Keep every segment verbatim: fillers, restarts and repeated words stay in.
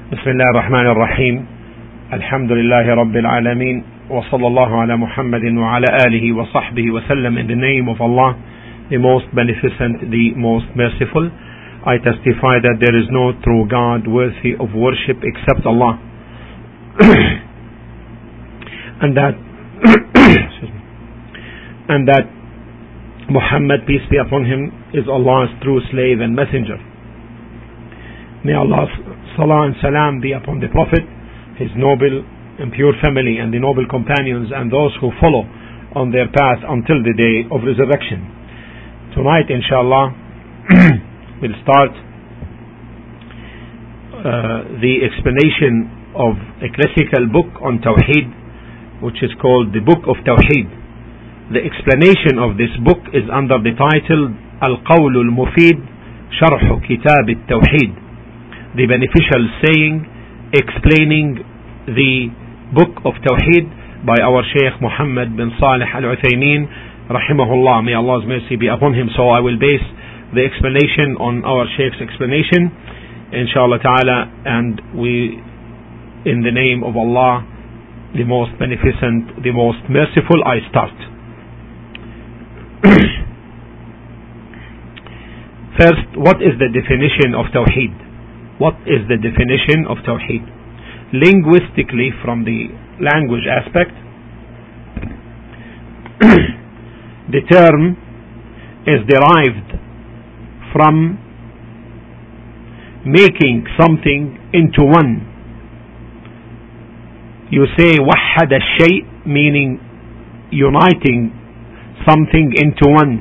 بسم الله الرحمن الرحيم. الحمد لله رب العالمين, وصلى الله على محمد وعلى آله وصحبه وسلم. In the name of Allah, the most beneficent, the most merciful, I testify that there is no true God worthy of worship except Allah, and that and that Muhammad, peace be upon him, is Allah's true slave and messenger. May Allah's salah and salam be upon the Prophet, his noble and pure family, and the noble companions, and those who follow on their path until the day of resurrection. Tonight, inshallah, we'll start uh, the explanation of a classical book on Tawheed, which is called the Book of Tawheed. The explanation of this book is under the title Al-Qawl al-Mufid Sharh Kitab al-Tawheed, the beneficial saying explaining the book of Tawheed by our Shaykh Muhammad bin Salih al-Uthaymeen rahimahullah. May Allah's mercy be upon him. So I will base the explanation on our Shaykh's explanation, inshallah ta'ala, and we, in the name of Allah, the most beneficent, the most merciful, I start. First, what is the definition of Tawheed? What is the definition of Tawheed? Linguistically, from the language aspect, the term is derived from making something into one. You say وحد الشيء, meaning uniting something into one.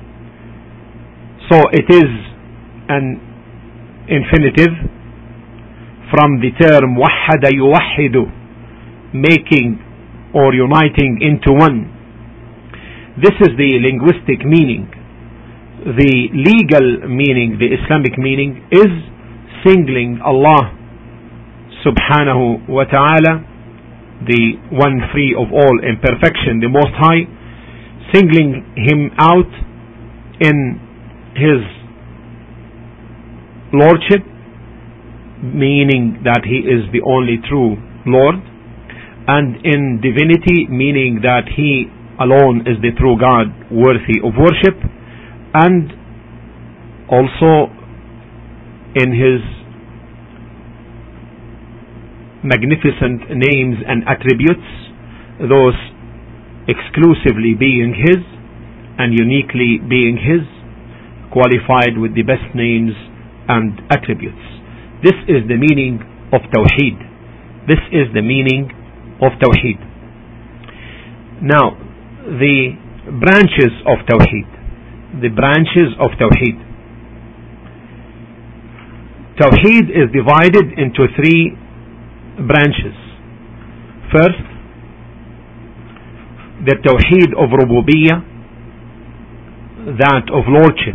So it is an infinitive from the term وحد يوحد, making or uniting into one. This is the linguistic meaning. The legal meaning, the Islamic meaning, is singling Allah subhanahu wa ta'ala, the one free of all imperfection, the Most High, singling him out in his lordship, meaning that he is the only true Lord, and in divinity, meaning that he alone is the true God worthy of worship, and also in his magnificent names and attributes, those exclusively being his and uniquely being his, qualified with the best names and attributes. This is the meaning of Tawheed. This is the meaning of Tawheed. Now, the branches of Tawheed. The branches of Tawheed. Tawheed is divided into three branches. First, the Tawheed of Rububiyyah, that of Lordship,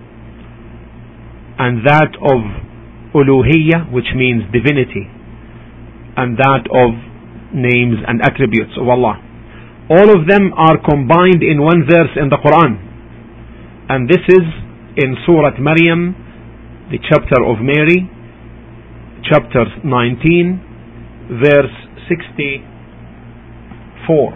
and that of Uluhiyyah, which means divinity, and that of names and attributes of Allah. All of them are combined in one verse in the Quran, and this is in Surah Maryam, the chapter of Mary, chapter nineteen, verse sixty-four.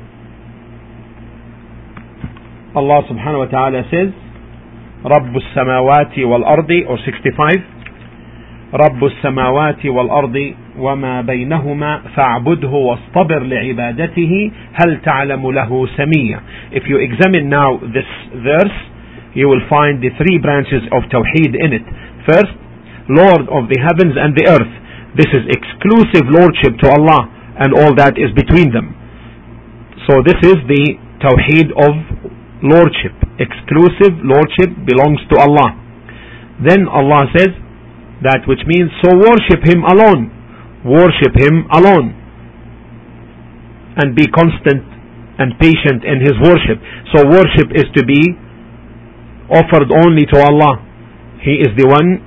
Allah subhanahu wa ta'ala says, رب السماوات والأرض, or sixty-five, رب السماوات والأرض وما بينهما فاعبده واصطبر لعبادته هل تعلم له سميا. If you examine now this verse, you will find the three branches of Tawheed in it. First, Lord of the heavens and the earth. This is exclusive lordship to Allah and all that is between them. So this is the Tawheed of lordship. Exclusive lordship belongs to Allah. Then Allah says that, which means so worship him alone. Worship him alone and be constant and patient in his worship. So worship is to be offered only to Allah. He is the one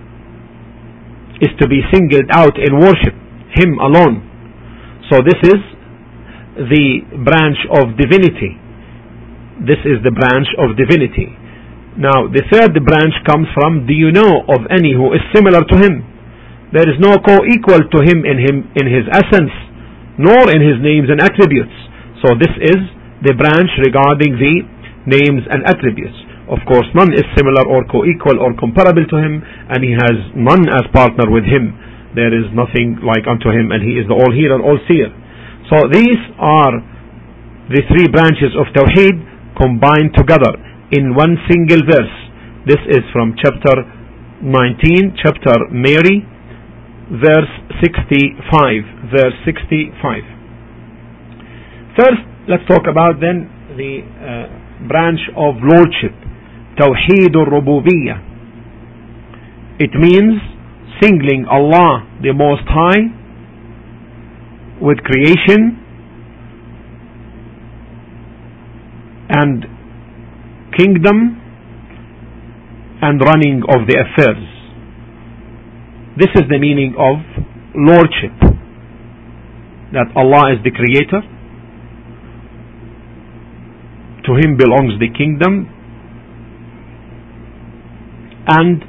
is to be singled out in worship, him alone. So this is the branch of divinity. This is the branch of divinity. Now the third branch comes from, do you know of any who is similar to him? There is no co-equal to him in him in his essence, nor in his names and attributes. So this is the branch regarding the names and attributes. Of course, none is similar or co-equal or comparable to him, and he has none as partner with him. There is nothing like unto him, and he is the all-hearer, all-seer. So these are the three branches of Tawheed combined together in one single verse. This is from chapter nineteen, chapter Mary, verse sixty-five. Verse sixty-five. First, let's talk about then the uh, branch of lordship, Tawheed al-Rububiyyah. It means singling Allah the Most High with creation and kingdom and running of the affairs. This is the meaning of lordship, that Allah is the creator, to him belongs the kingdom, and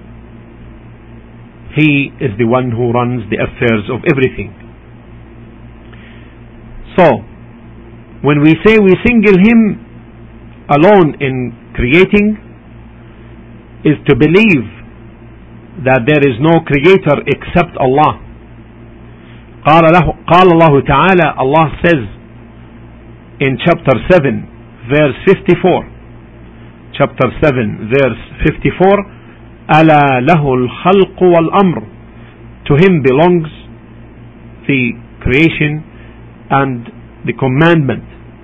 he is the one who runs the affairs of everything. So, when we say we single him alone in creating, is to believe that there is no creator except Allah. قال له قال الله تعالى, Allah says in chapter seven, verse fifty-four, chapter seven, verse fifty-four, ألا له الخلق والأمر, to him belongs the creation and the commandment.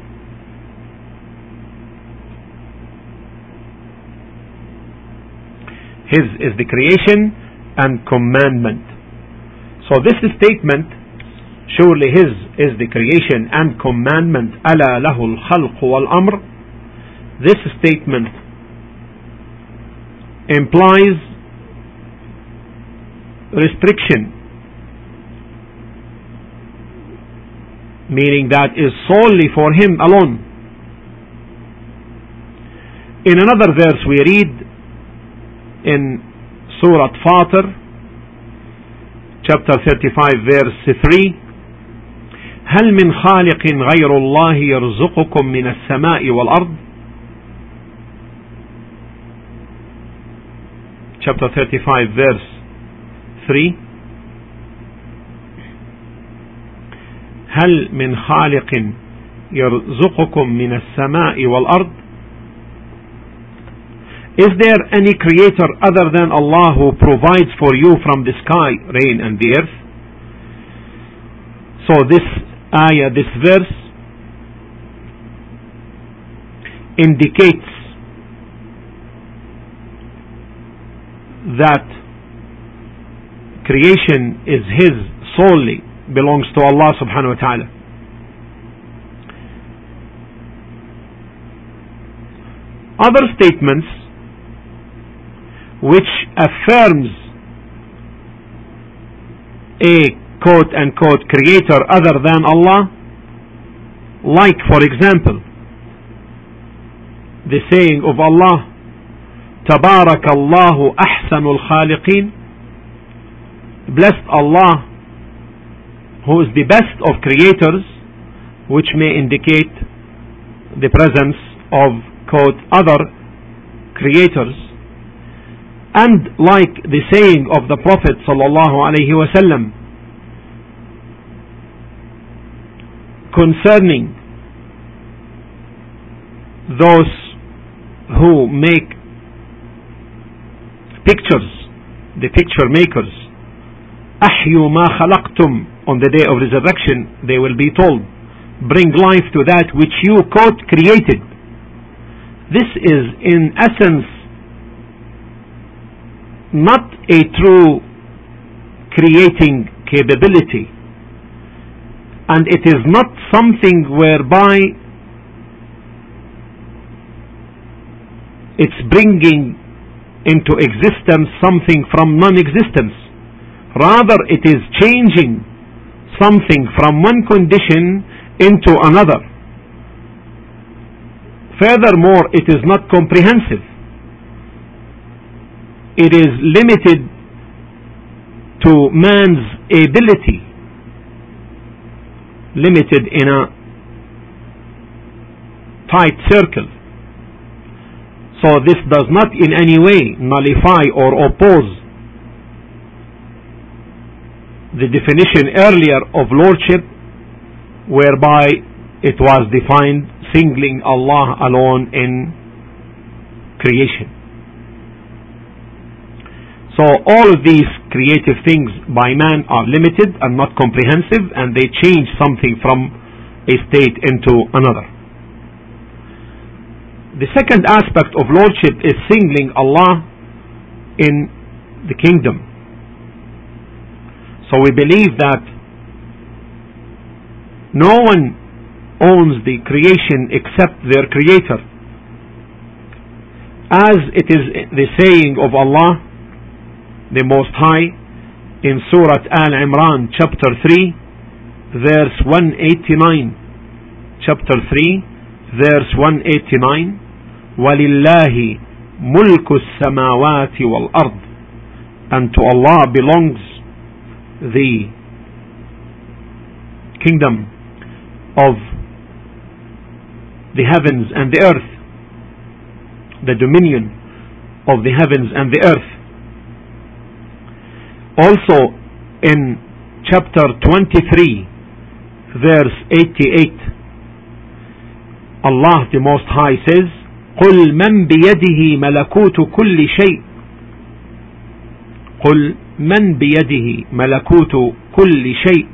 His is the creation and commandment. So this statement, surely his is the creation and commandment, ألا له الخلق والأمر, this statement implies restriction, meaning that is solely for him alone. In another verse we read in Surah Fatir, chapter thirty-five, verse three, هل من خالق غير الله يرزقكم من السماء والأرض. Chapter thirty-five, verse three, هل من خالق يرزقكم من السماء والأرض. Is there any creator other than Allah who provides for you from the sky, rain and the earth? So this ayah, this verse indicates that creation is his solely, belongs to Allah subhanahu wa ta'ala. Other statements which affirms a quote unquote creator other than Allah, like for example the saying of Allah, تبارك الله أحسن الخالقين, blessed Allah who is the best of creators, which may indicate the presence of quote other creators. And like the saying of the Prophet sallallahu alaihi wasallam concerning those who make pictures, the picture makers, أحيوا ما خلقتم, on the day of resurrection they will be told, bring life to that which you quote created. This is in essence not a true creating capability, and it is not something whereby it's bringing into existence something from non-existence. Rather, it is changing something from one condition into another. Furthermore, it is not comprehensive. It is limited to man's ability, limited in a tight circle. So this does not in any way nullify or oppose the definition earlier of lordship, whereby it was defined singling Allah alone in creation. So all of these creative things by man are limited and not comprehensive, and they change something from a state into another. The second aspect of lordship is singling Allah in the kingdom. So we believe that no one owns the creation except their creator. As it is the saying of Allah the Most High in Surah Al-Imran chapter three verse one eighty-nine, chapter three verse one eighty-nine, وَلِلَّهِ مُلْكُ السَّمَاوَاتِ وَالْأَرْضِ, and to Allah belongs the kingdom of the heavens and the earth, the dominion of the heavens and the earth. Also in chapter twenty-three verse eighty-eight, Allah the Most High says, قُلْ مَنْ بِيَدِهِ مَلَكُوتُ كُلِّ شَيْءٍ قُلْ مَنْ بِيَدِهِ مَلَكُوتُ كُلِّ شَيْءٍ.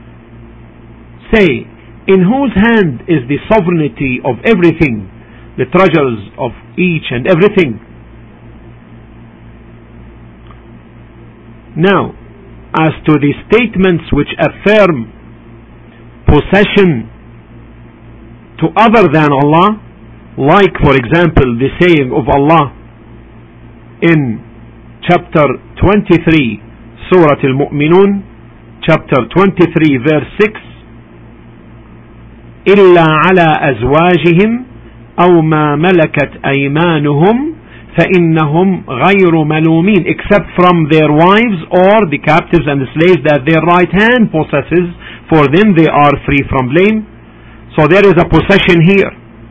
Say, in whose hand is the sovereignty of everything, the treasures of each and everything. Now, as to the statements which affirm possession to other than Allah, like for example the saying of Allah in chapter twenty-three, Surah Al-Mu'minun, chapter twenty-three verse six, إِلَّا عَلَى أَزْوَاجِهِمْ أَوْ مَا مَلَكَتْ أَيْمَانُهُمْ فَإِنَّهُمْ غَيْرُ مَلُومِينَ, except from their wives or the captives and the slaves that their right hand possesses, for them they are free from blame. So there is a possession here.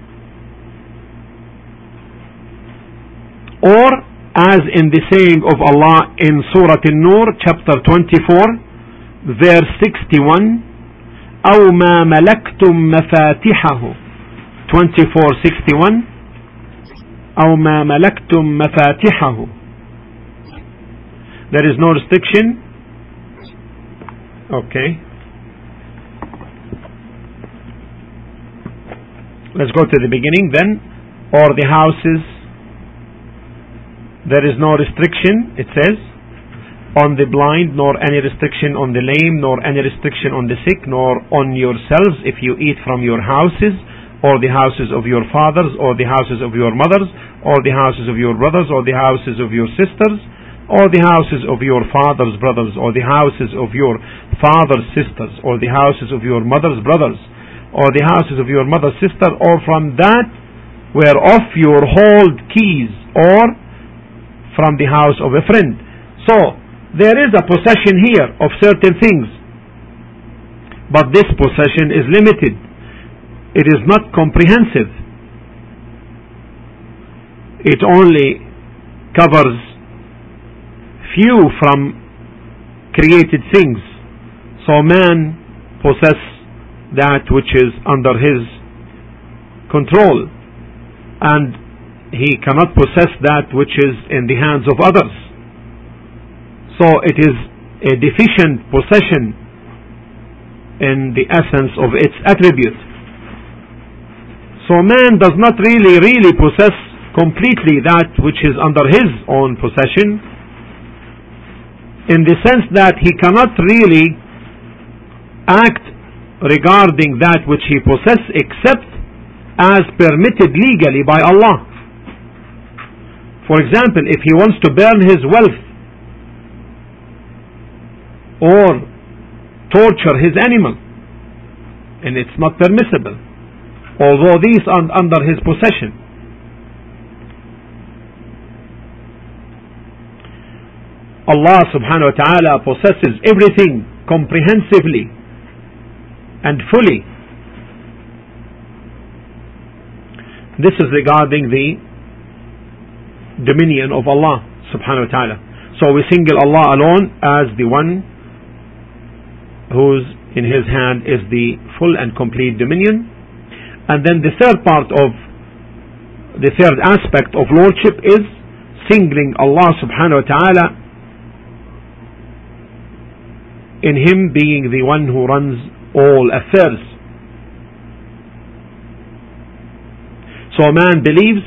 Or as in the saying of Allah in Surah An-Nur chapter twenty-four verse sixty-one, أَوْ مَا مَلَكْتُمْ مَفَاتِحَهُ, twenty-four sixty-one, أَوْ مَا مَلَكْتُمْ مَفَاتِحَهُ. There is no restriction. Okay. Let's go to the beginning then. Or the houses. There is no restriction, it says, on the blind, nor any restriction on the lame, nor any restriction on the sick, nor on yourselves if you eat from your houses, or the houses of your fathers, or the houses of your mothers, or the houses of your brothers, or the houses of your sisters, or the houses of your father's brothers, or the houses of your father's sisters, or the houses of your mother's brothers, or the houses of your mother's sister, or from that whereof you hold keys, or from the house of a friend. So there is a possession here of certain things, but this possession is limited. It is not comprehensive. It only covers few from created things. So man possesses that which is under his control, and he cannot possess that which is in the hands of others. So it is a deficient possession in the essence of its attribute. So man does not really, really possess completely that which is under his own possession, in the sense that he cannot really act regarding that which he possesses except as permitted legally by Allah. For example, if he wants to burn his wealth or torture his animal, and it's not permissible, although these are under his possession. Allah subhanahu wa ta'ala possesses everything comprehensively and fully. This is regarding the dominion of Allah subhanahu wa ta'ala. So we single Allah alone as the one whose in his hand is the full and complete dominion. And then the third part of the third aspect of lordship is singling Allah subhanahu wa ta'ala in him being the one who runs all affairs. So a man believes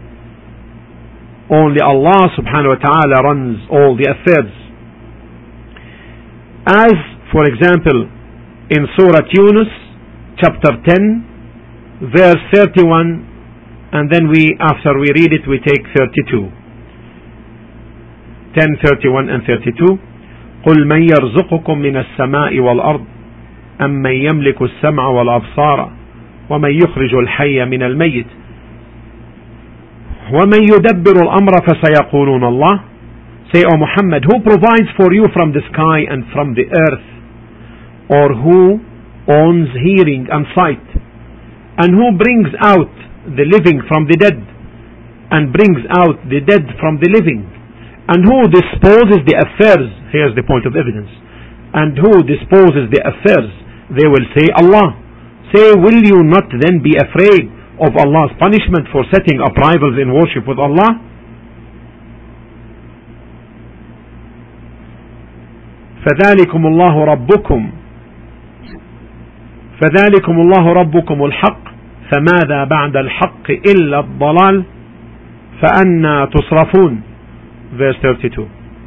only Allah subhanahu wa ta'ala runs all the affairs. As for example in Surah Yunus chapter ten verse thirty-one, and then we after we read it we take thirty-two. ten, thirty-one and thirty-two. قل من يرزقكم من السماء والأرض أم من يملك السمع والأبصار ومن يخرج الحي من الميت ومن يدبر الأمر فسيقولون الله. Say, O Muhammad, who provides for you from the sky and from the earth, or who owns hearing and sight, and who brings out the living from the dead and brings out the dead from the living, and who disposes the affairs. Here's the point of evidence. And who disposes the affairs? They will say Allah. Say, will you not then be afraid of Allah's punishment for setting up rivals in worship with Allah? فذلكم الله ربكم فذلكم الله ربكم الحق فماذا بعد الحق إلا الضلال فأنى تصرفون. Verse thirty-two.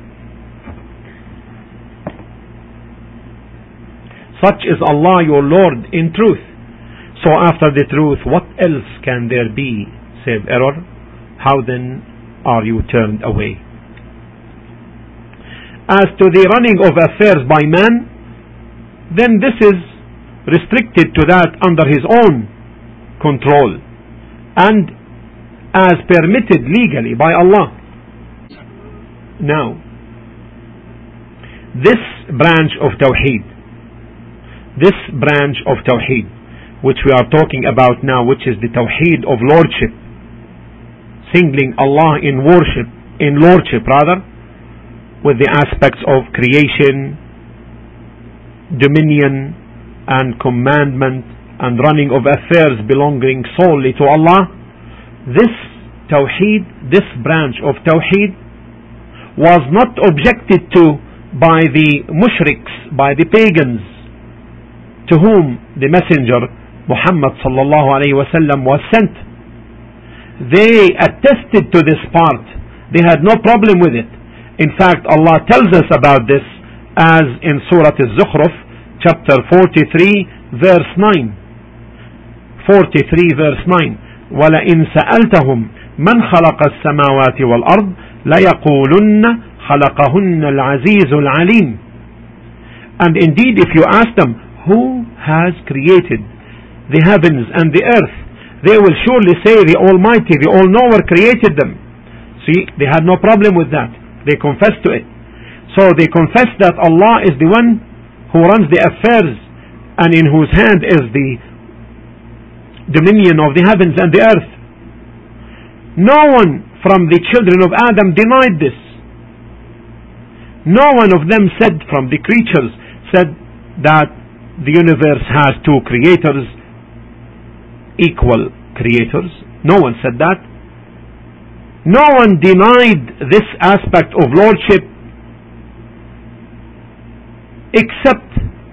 Such is Allah your Lord in truth. So after the truth, what else can there be save error? How then are you turned away? As to the running of affairs by man, then this is restricted to that under his own control and as permitted legally by Allah. Now, this branch of Tawheed, this branch of Tawheed, which we are talking about now, which is the Tawheed of Lordship, singling Allah in worship, in Lordship rather, with the aspects of creation, dominion, and commandment, and running of affairs belonging solely to Allah. This Tawheed, this branch of Tawheed, was not objected to by the mushriks, by the pagans, to whom the messenger Muhammad sallallahu alayhi wa sallam was sent. They attested to this part. They had no problem with it. In fact, Allah tells us about this as in Surah Al-Zukhruf chapter forty-three verse nine. forty-three verse nine. وَلَئِن سَأَلْتَهُمْ مَنْ خَلَقَ السَّمَاوَاتِ وَالْأَرْضِ لَيَقُولُنَّ خَلَقَهُنَّ الْعَزِيزُ الْعَلِيمُ. And indeed, if you ask them, who has created the heavens and the earth, they will surely say the Almighty, the All-Knower created them. See, they had no problem with that. They confessed to it. So they confessed that Allah is the one who runs the affairs and in whose hand is the dominion of the heavens and the earth. No one from the children of Adam denied this. No one of them said, from the creatures, said that the universe has two creators, equal creators. No one said that. No one denied this aspect of lordship except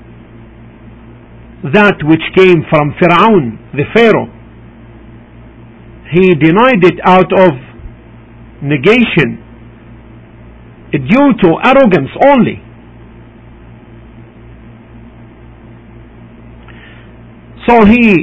that which came from Fir'aun, the Pharaoh. He denied it out of negation, due to arrogance only. So he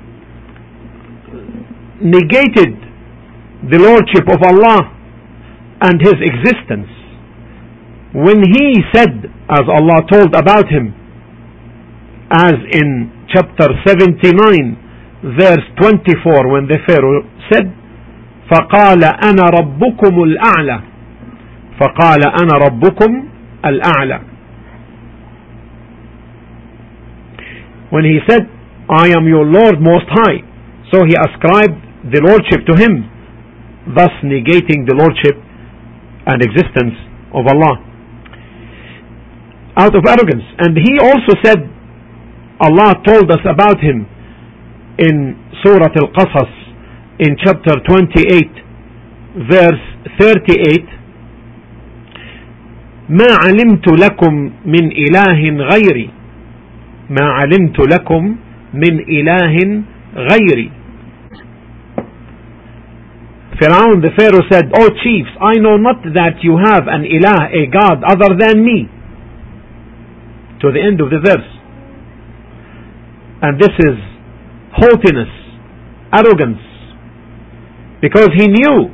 negated the lordship of Allah and his existence when he said, as Allah told about him, as in chapter seventy-nine verse twenty-four, when the Pharaoh said, فَقَالَ أَنَا رَبُّكُمُ الْأَعْلَى فقال أنا ربكم الأعلى. When he said, I am your Lord Most High, so he ascribed the lordship to him, thus negating the lordship and existence of Allah out of arrogance. And he also said, Allah told us about him in Surah Al-Qasas in chapter twenty-eight verse thirty-eight, ما علمت لكم من إله غيري ما علمت لكم من إله غيري. Pharaoh the Pharaoh said, O chiefs, I know not that you have an ilah, a god other than me, to the end of the verse. And this is haughtiness, arrogance, because he knew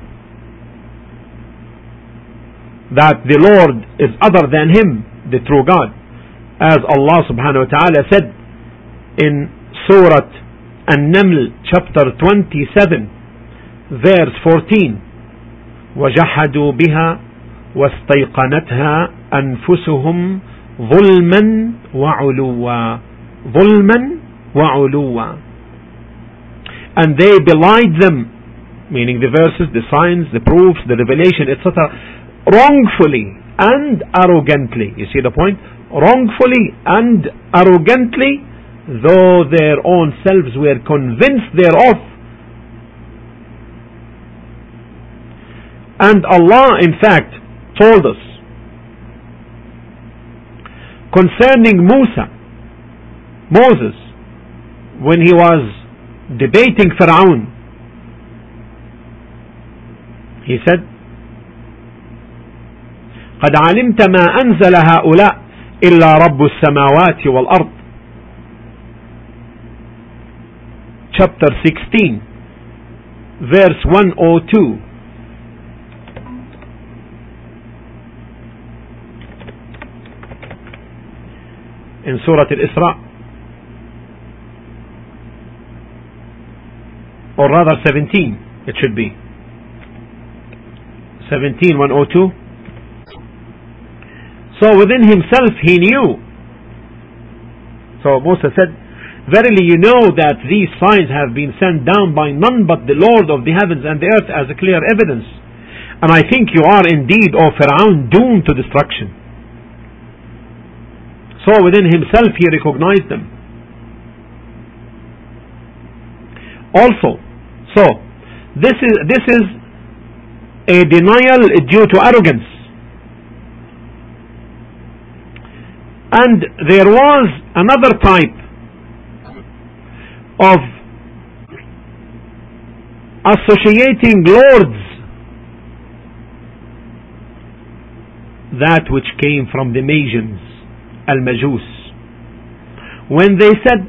that the Lord is other than him, the true God, as Allah subhanahu wa ta'ala said in Surah An-Naml chapter twenty-seven verse fourteen, وَجَحَدُوا بِهَا وَاسْتَيْقَنَتْهَا أَنفُسُهُمْ ظُلْمًا وَعُلُوًّا ظُلْمًا وَعُلُوًّا. And they belied them, meaning the verses, the signs, the proofs, the revelation, et cetera, wrongfully and arrogantly. You see the point? Wrongfully and arrogantly, though their own selves were convinced thereof. And Allah, in fact, told us concerning Musa, Moses, when he was debating Pharaoh, he said, قد علمت ما أنزل هؤلاء إلا رب السماوات والأرض. Chapter sixteen verse one oh two. In Surah Al-Isra, or rather seventeen, it should be seventeen one oh two. So within himself he knew. So Moses said, verily you know that these signs have been sent down by none but the Lord of the heavens and the earth as a clear evidence. And I think you are indeed, O Pharaoh, doomed to destruction. So within himself he recognized them. Also, so this is this is a denial due to arrogance. And there was another type of associating lords, that which came from the Magians, Al-Majus, when they said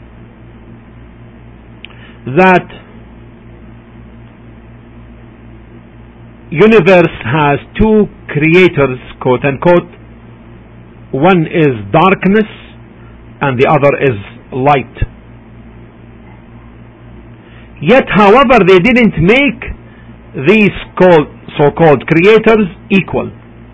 that universe has two creators, quote unquote. One is darkness and the other is light. Yet, however, they didn't make these called, so-called creators equal.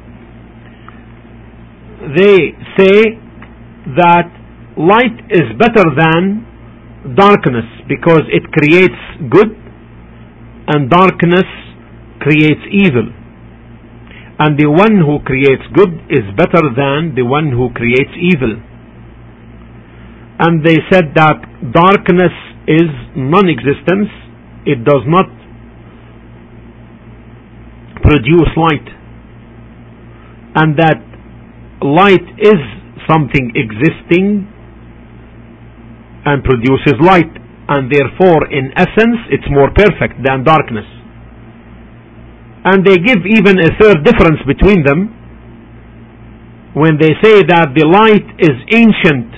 They say that light is better than darkness because it creates good and darkness creates evil. And the one who creates good is better than the one who creates evil. And they said that darkness is non-existence. It does not produce light. And that light is something existing and produces light. And therefore, in essence, it's more perfect than darkness. And they give even a third difference between them when they say that the light is ancient,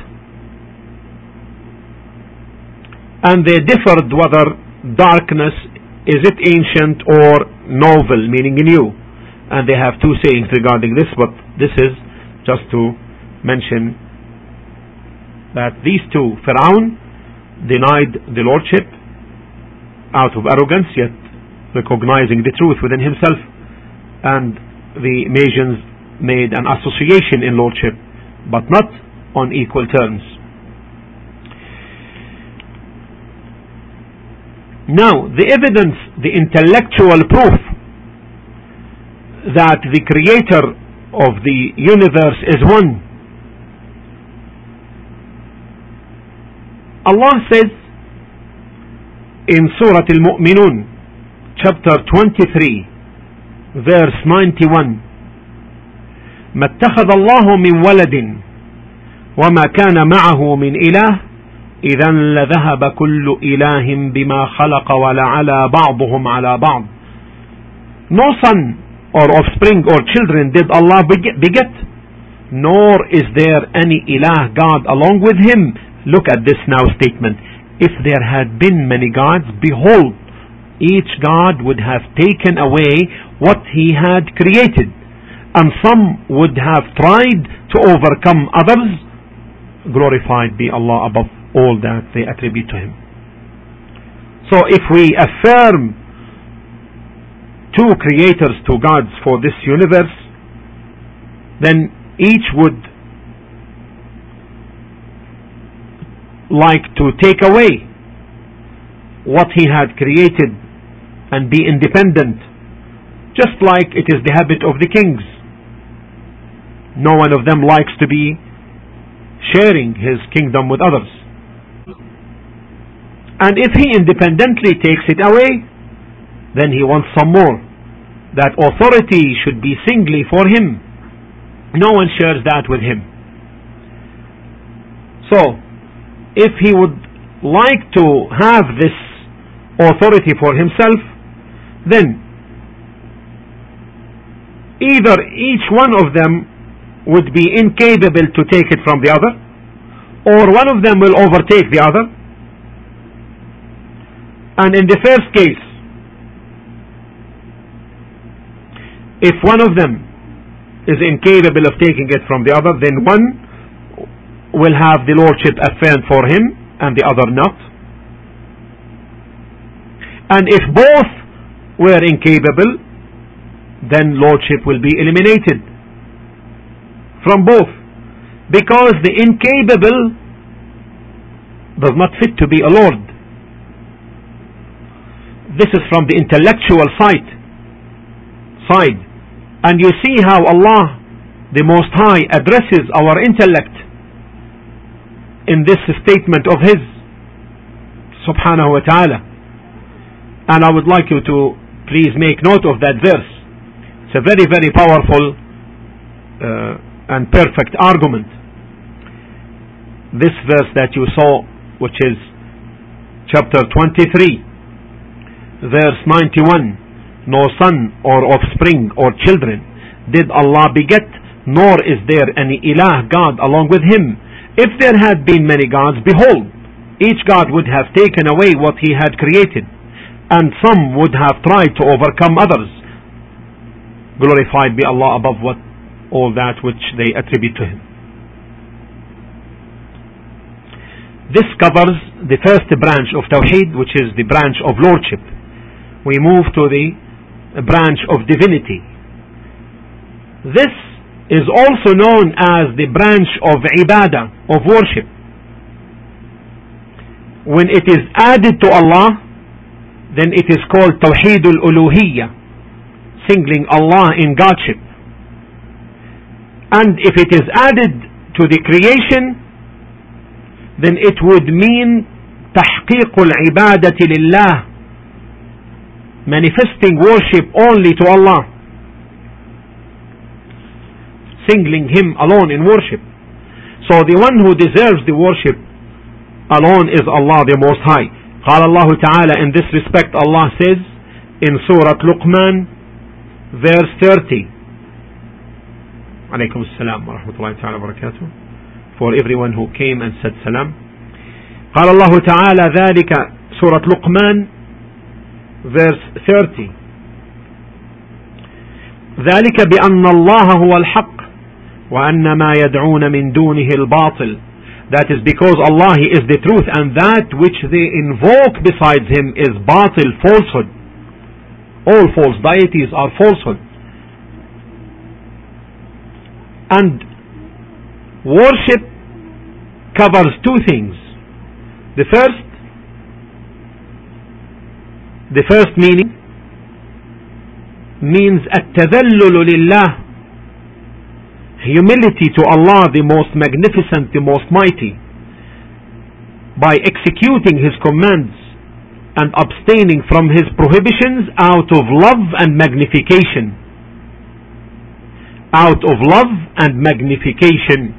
and they differed whether darkness, is it ancient or novel, meaning new. And they have two sayings regarding this, but this is just to mention that these two, Pharaoh denied the lordship out of arrogance, yet recognizing the truth within himself, and the Magians made an association in lordship, but not on equal terms. Now, the evidence, the intellectual proof that the creator of the universe is one. Allah says in Surah Al-Mu'minun, chapter twenty-three, verse ninety-one, ما اتخذ الله من ولد وما كان معه من إله إذا لذهب كل إله بما خلق ولعلى بعضهم على بعض. No son or offspring or children did Allah beget, nor is there any ilah, God, along with him. Look at this now statement. If there had been many gods, behold, each God would have taken away what he had created, and some would have tried to overcome others. Glorified be Allah above all that they attribute to him. So if we affirm two creators, two gods for this universe, then each would like to take away what he had created and be independent, just like it is the habit of the kings. No one of them likes to be sharing his kingdom with others. And if he independently takes it away, then he wants some more. That authority should be singly for him. No one shares that with him. So, if he would like to have this authority for himself, then either each one of them would be incapable to take it from the other, or one of them will overtake the other. And in the first case, if one of them is incapable of taking it from the other, then one will have the lordship affirmed for him and the other not. And if both were incapable, then lordship will be eliminated from both, because the incapable does not fit to be a lord. This is from the intellectual side side and you see how Allah the Most High addresses our intellect in this statement of his, subhanahu wa ta'ala. And I would like you to please make note of that verse. It's a very very powerful uh, and perfect argument. This verse that you saw, which is chapter twenty-three, verse ninety-one, no son or offspring or children did Allah beget, nor is there any ilah, God, along with him. If there had been many gods, behold, each God would have taken away what he had created, and some would have tried to overcome others. Glorified be Allah above what all that which they attribute to him. This covers the first branch of Tawheed, which is the branch of lordship. We move to the branch of divinity. This is also known as the branch of ibadah, of worship. When it is added to Allah, then it is called Tawheedul Uluhiyyah, singling Allah in Godship. And if it is added to the creation, then it would mean Tahqiqul Ibadati Lillah, manifesting worship only to Allah, singling him alone in worship. So the one who deserves the worship alone is Allah the Most High. قال الله تعالى, in this respect Allah says in Surah Luqman, verse thirty, alaykum as-salam wa rahmatullahi ta'ala wa barakatuh, for everyone who came and said salam. قال الله تعالى ذلك, Surah Luqman, verse thirty, ذلك بأن الله هو الحق وأن ما يدعون من دونه الباطل. That is because Allah, He is the truth, and that which they invoke besides Him is batil, falsehood. All false deities are falsehood. And worship covers two things. The first, the first meaning means التذلل لله, humility to Allah, the most magnificent, the most mighty, by executing His commands and abstaining from His prohibitions out of love and magnification. Out of love and magnification.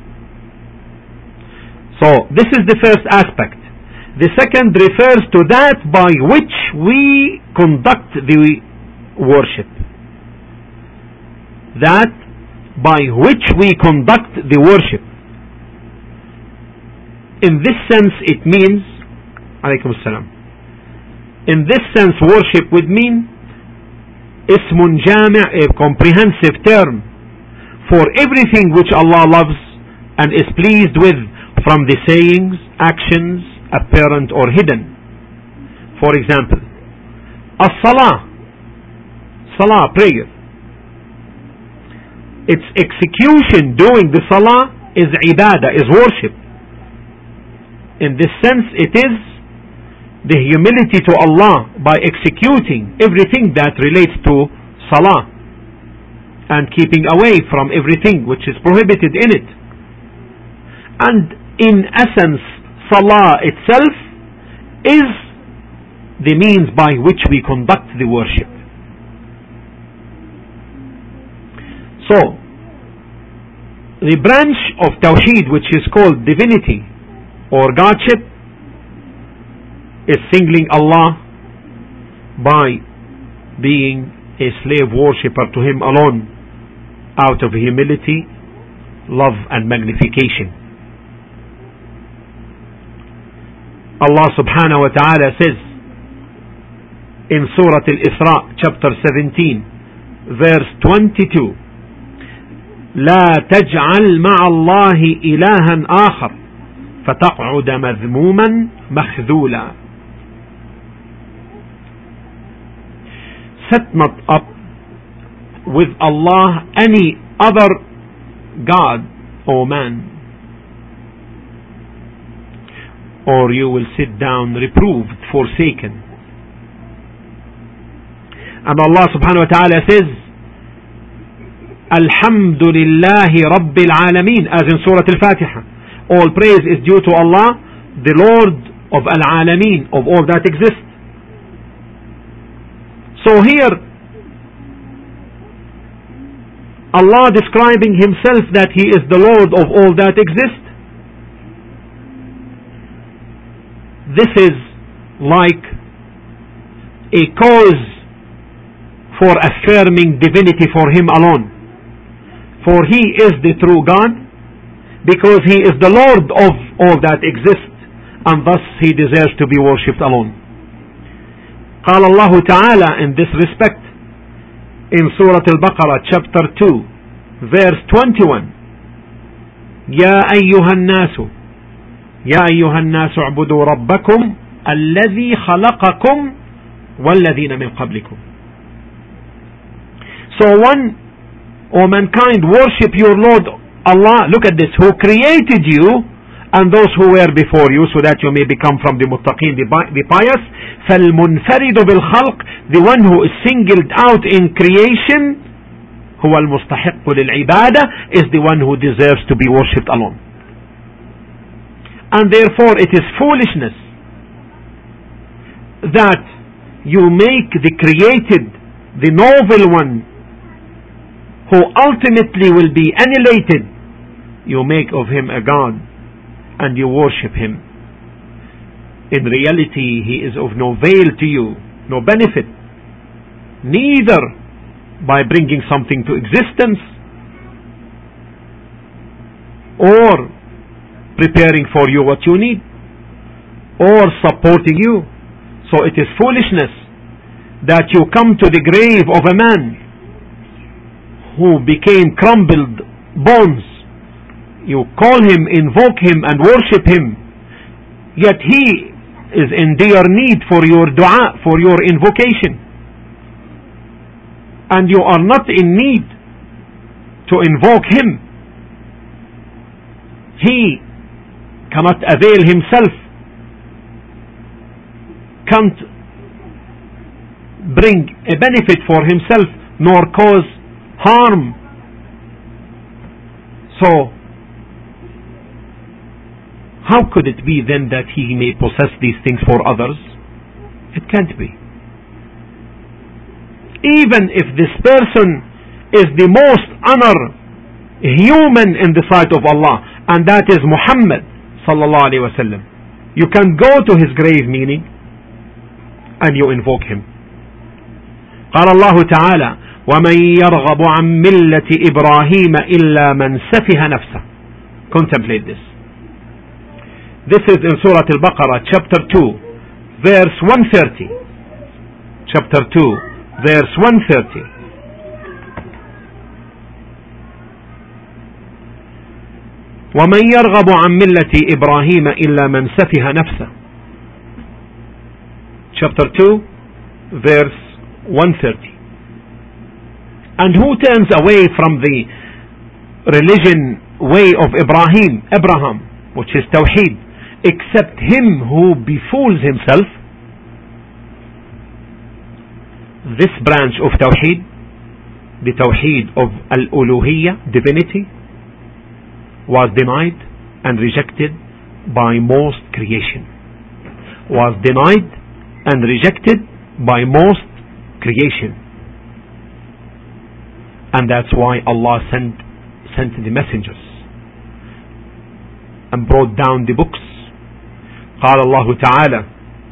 So this is the first aspect. The second refers to that by which we conduct the worship. That by which we conduct the worship. In this sense it means, alaykum assalam, in this sense worship would mean ismun jami', a comprehensive term for everything which Allah loves and is pleased with, from the sayings, actions, apparent or hidden. For example, as-salah, salah, prayer. Its execution, doing the salah, is ibadah, is worship. In this sense it is the humility to Allah by executing everything that relates to salah and keeping away from everything which is prohibited in it. And in essence, salah itself is the means by which we conduct the worship. So, the branch of Tawheed which is called divinity or Godship is singling Allah by being a slave worshipper to Him alone out of humility, love and magnification. Allah subhanahu wa ta'ala says in Surah Al-Isra chapter seventeen verse twenty-two, لا تجعل مع الله إلها آخر فتقعد مذموما مخذولا. Set not up with Allah any other God or man, or you will sit down reproved, forsaken. And Allah subhanahu wa ta'ala says, Alhamdulillahi Rabbil Alameen, as in Surah Al-Fatiha. All praise is due to Allah, the Lord of Al-Alameen, of all that exists. So here, Allah describing Himself that He is the Lord of all that exists. This is like a cause for affirming divinity for Him alone. For He is the true God, because He is the Lord of all that exists, and thus He deserves to be worshipped alone. قال الله تعالى in this respect in Surah Al-Baqarah chapter two verse twenty-one, يا أيها الناس يا أيها الناس اعبدوا ربكم الذي خلقكم والذين من قبلكم. So one, O mankind, worship your Lord Allah, look at this, who created you and those who were before you, so that you may become from the muttaqin, the, the pious. فَالْمُنْفَرِدُ بِالْخَلْقِ, the one who is singled out in creation, هو المستحق للعبادة, is the one who deserves to be worshipped alone. And therefore it is foolishness that you make the created, the noble one, who ultimately will be annihilated, you make of him a god and you worship him. In reality he is of no avail to you, no benefit, neither by bringing something to existence or preparing for you what you need or supporting you. So it is foolishness that you come to the grave of a man who became crumbled bones. You call him, invoke him and worship him, yet he is in dire need for your dua, for your invocation, and you are not in need to invoke him he cannot avail himself, can't bring a benefit for himself nor cause harm. So how could it be then that he may possess these things for others? It can't be. Even if this person is the most honored human in the sight of Allah, and that is Muhammad sallallahu alaihi wasallam, you can go to his grave, meaning, and you invoke him. قال الله تعالى ومن يرغب عن ملة إبراهيم إلا من سفه نفسه. Contemplate this. This is in Surah Al-Baqarah, chapter two, verse one thirty. Chapter two, verse one thirty. ومن يرغب عن ملة إبراهيم إلا من سفه نفسه. Chapter two, verse one thirty. And who turns away from the religion way of Ibrahim, Abraham, which is Tawheed, except him who befools himself? This branch of Tawheed, the Tawheed of Al-Uluhiyyah, divinity, was denied and rejected by most creation. Was denied and rejected by most creation. And that's why Allah sent sent the messengers and brought down the books. قال الله تعالى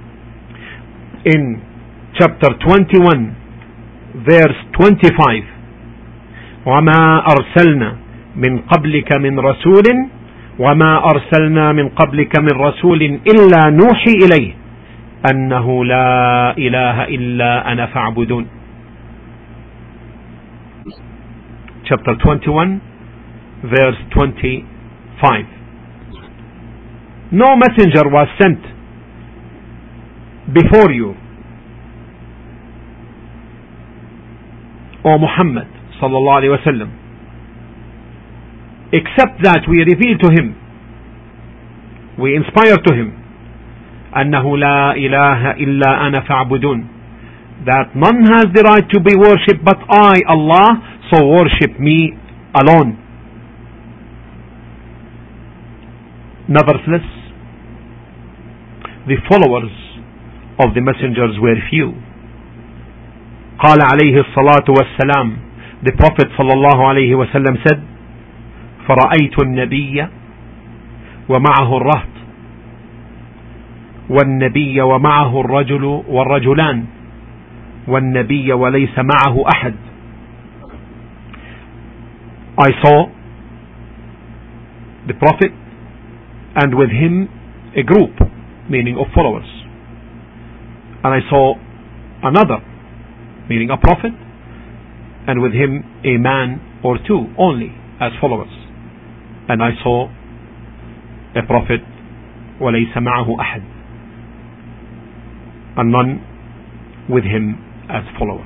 in chapter twenty-one, verse twenty-five, وما أرسلنا من قبلك من رسول وما أرسلنا من قبلك من رسول إلا نوحي إليه أنه لا إله إلا أنا فاعبدون. Chapter twenty-one, verse twenty-five. No messenger was sent before you, O Muhammad sallallahu alaihi wasallam, except that we reveal to him, we inspire to him, أنه لا إله إلا أنا فاعبدون, that none has the right to be worshipped but I, Allah, so worship me alone. Nevertheless, the followers of the messengers were few. قال عليه الصلاة والسلام, the Prophet صلى الله عليه وسلم said, فرأيت النبي ومعه الرهط والنبي ومعه الرجل والرجلان والنبي وليس معه أحد. I saw the Prophet and with him a group, meaning of followers, and I saw another, meaning a prophet, and with him a man or two only as followers, and I saw a prophet وليس معه أحد, and none with him as follower.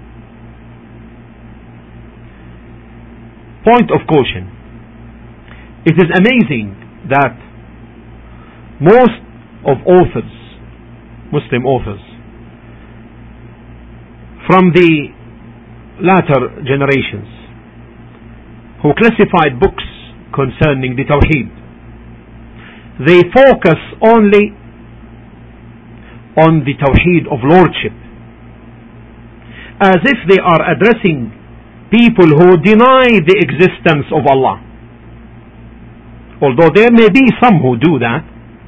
Point of caution: it is amazing that most of authors, Muslim authors from the latter generations, who classified books concerning the Tawheed, they focus only on the Tawheed of Lordship, as if they are addressing people who deny the existence of Allah. Although there may be some who do that.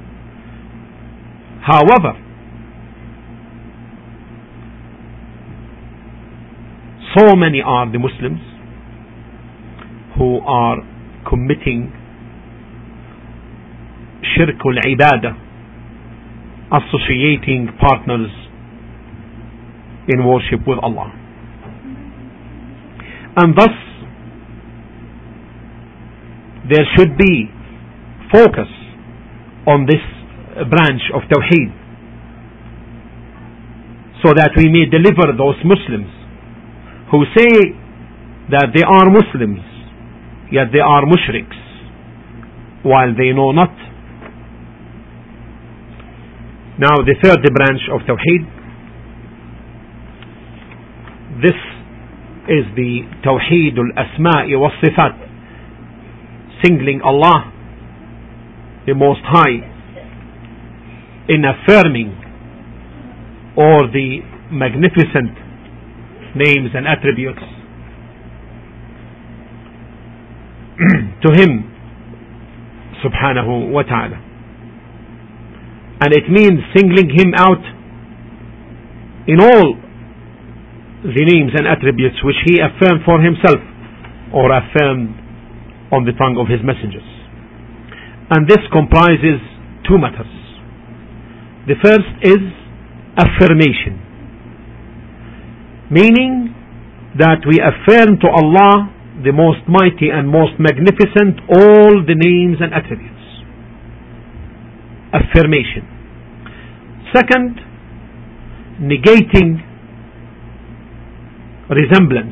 However, so many are the Muslims who are committing shirkul ibadah, associating partners in worship with Allah. And thus there should be focus on this branch of Tawheed, so that we may deliver those Muslims who say that they are Muslims yet they are mushriks, while they know not. Now the third branch of Tawheed, this is the Tawheed al-Asma'i wa-Sifat, singling Allah the Most High in affirming all the magnificent names and attributes to Him subhanahu wa ta'ala. And it means singling Him out in all the names and attributes which He affirmed for Himself or affirmed on the tongue of His messengers. And this comprises two matters. The first is affirmation, meaning that we affirm to Allah the most mighty and most magnificent all the names and attributes. Affirmation. Second, negating resemblance,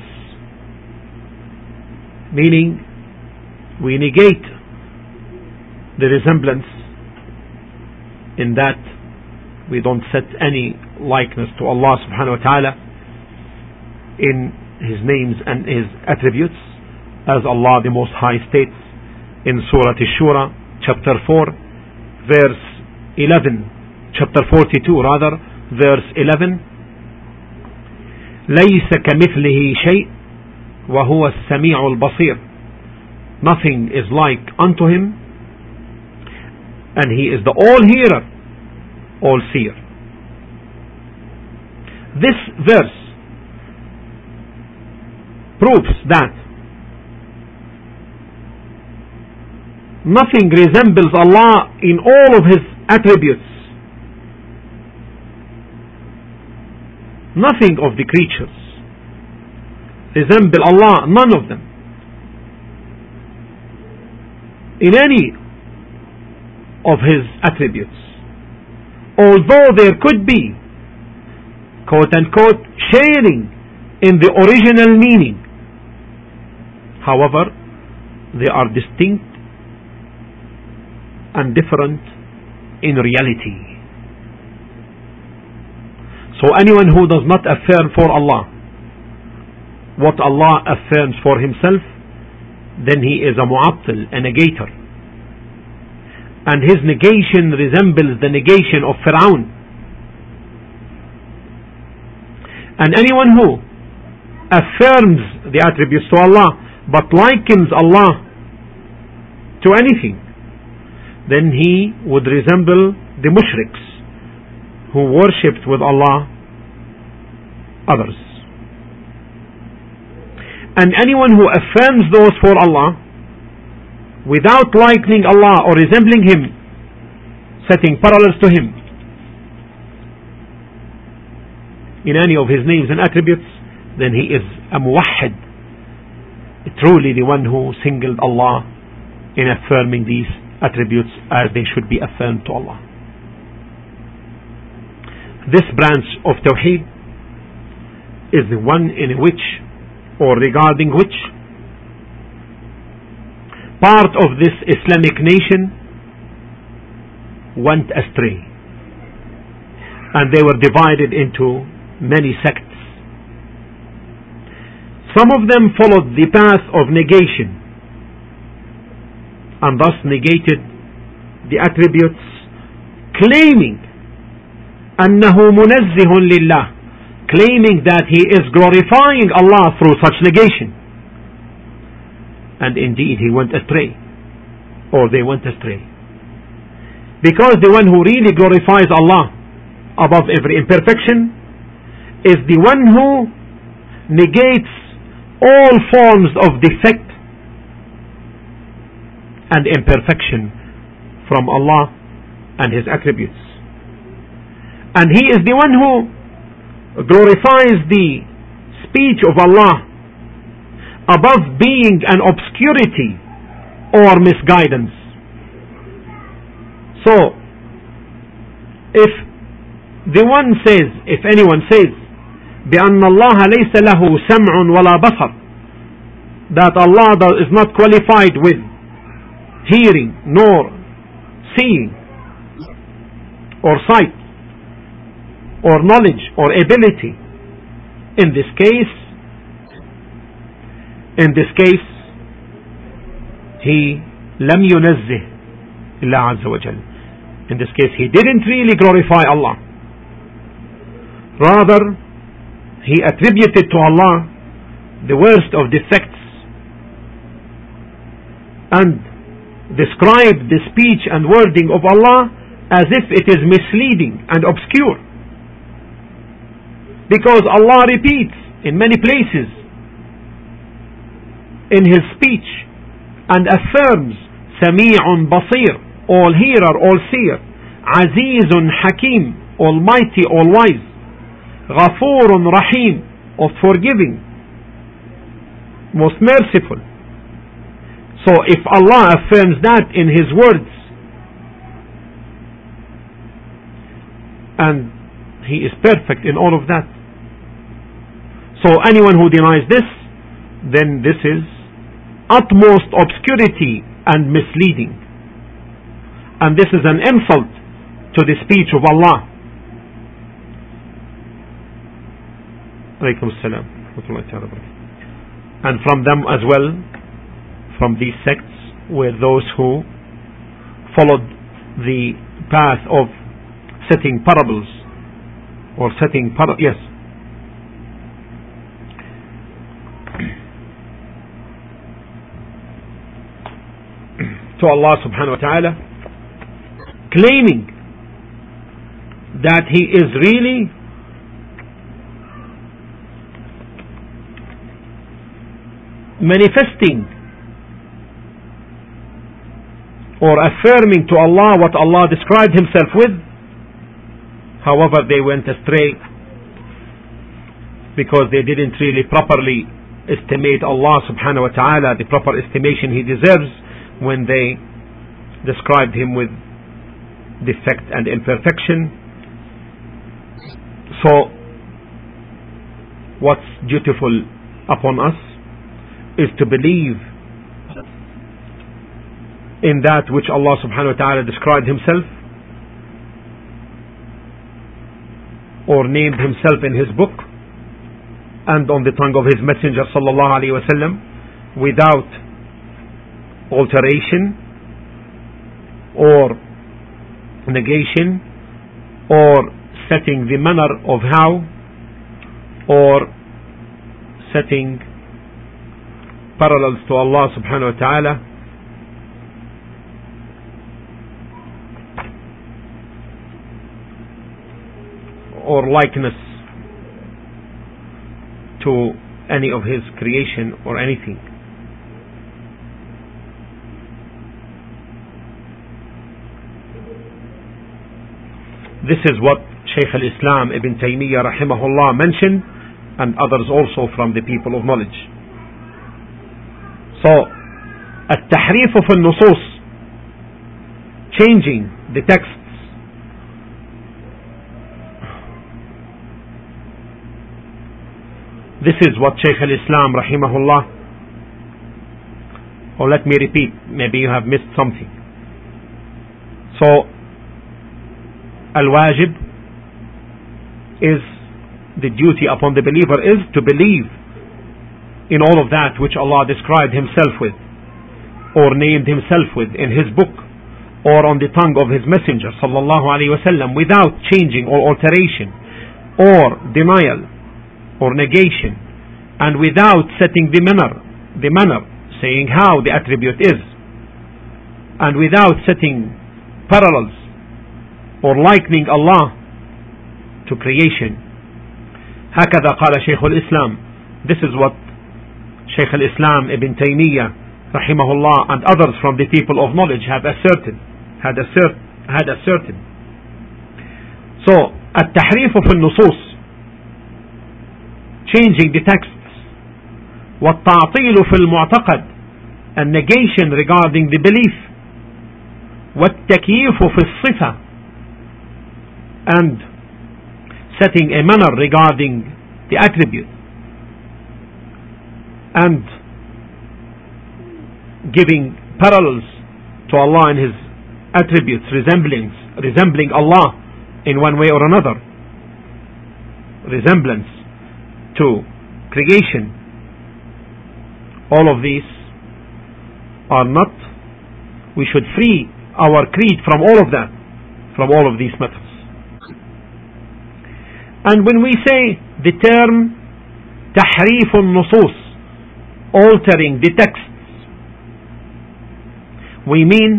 meaning we negate the resemblance in that we don't set any likeness to Allah subhanahu wa ta'ala in His names and His attributes, as Allah the Most High states in Surah Ash-Shura chapter four verse eleven, chapter forty-two rather, verse eleven, ليس كمثله شيء وهو السميع البصير. Nothing is like unto Him, and He is the all-hearer, all-seer. This verse proves that nothing resembles Allah in all of His attributes. Nothing of the creatures resemble Allah, none of them, in any of His attributes. Although there could be, quote unquote, sharing in the original meaning, however, they are distinct and different in reality. So anyone who does not affirm for Allah what Allah affirms for Himself, then he is a mu'attil, a negator. And his negation resembles the negation of Fir'aun. And anyone who affirms the attributes to Allah but likens Allah to anything, then he would resemble the mushriks who worshipped with Allah others. And anyone who affirms those for Allah without likening Allah or resembling Him, setting parallels to Him in any of His names and attributes, then he is a muwahhid, truly the one who singled Allah in affirming these attributes as they should be affirmed to Allah. This branch of Tawheed is the one in which, or regarding which, part of this Islamic nation went astray, and they were divided into many sects. Some of them followed the path of negation and thus negated the attributes, claiming أنه منزه لله, claiming that he is glorifying Allah through such negation. And indeed he went astray, or they went astray, because the one who really glorifies Allah above every imperfection is the one who negates all forms of defect and imperfection from Allah and His attributes. And he is the one who glorifies the speech of Allah above being an obscurity or misguidance. So, if the one says, if anyone says, بأن الله ليس له سمع ولا بصر, that Allah is not qualified with hearing, nor seeing, or sight, or knowledge, or ability. In this case, in this case, he لم ينزه الله عز وجل. In this case, he didn't really glorify Allah. Rather, he attributed to Allah the worst of defects and described the speech and wording of Allah as if it is misleading and obscure. Because Allah repeats in many places in his speech and affirms Sami'un Basir, all hearer, all seer, Azizun Hakim, almighty, all wise, Ghafurun Rahim, of forgiving, most merciful. So if Allah affirms that in his words, and he is perfect in all of that, so anyone who denies this, then this is utmost obscurity and misleading, and this is an insult to the speech of Allah. Alaykum as-salam. And from them as well, from these sects, were those who followed the path of setting parables, or setting par- yes to Allah subhanahu wa ta'ala, claiming that he is really manifesting or affirming to Allah what Allah described himself with. However, they went astray because they didn't really properly estimate Allah subhanahu wa ta'ala the proper estimation he deserves when they described him with defect and imperfection. So what's dutiful upon us is to believe in that which Allah subhanahu wa ta'ala described himself or named himself in his book and on the tongue of his messenger sallallahu alaihi wasallam, without alteration or negation or setting the manner of how or setting parallels to Allah subhanahu wa ta'ala or likeness to any of his creation or anything. This is what Shaykh al-Islam Ibn Taymiyyah rahimahullah mentioned, and others also from the people of knowledge. So, التحريف في النصوص, changing the texts, this is what Shaykh al-Islam rahimahullah, or let me repeat, maybe you have missed something. So, al-wajib is, the duty upon the believer is to believe in all of that which Allah described himself with or named himself with in his book or on the tongue of his messenger sallallahu alaihi wasallam, without changing or alteration or denial or negation, and without setting the manner the manner saying how the attribute is, and without setting parallels or likening Allah to creation. هكذا قال شيخ الإسلام. This is what Shaykh al-Islam Ibn Taymiyyah rahimahullah and others from the people of knowledge have asserted had assert had asserted. So التحريف في النصوص, changing the texts, والتعطيل في المعتقد, and negation regarding the belief, والتكييف في الصفة, and setting a manner regarding the attribute, and giving parallels to Allah and His attributes, resembling, resembling Allah in one way or another, resemblance to creation. All of these are not, we should free our creed from all of that, from all of these methods. And when we say the term تحريف النصوص, altering the texts, we mean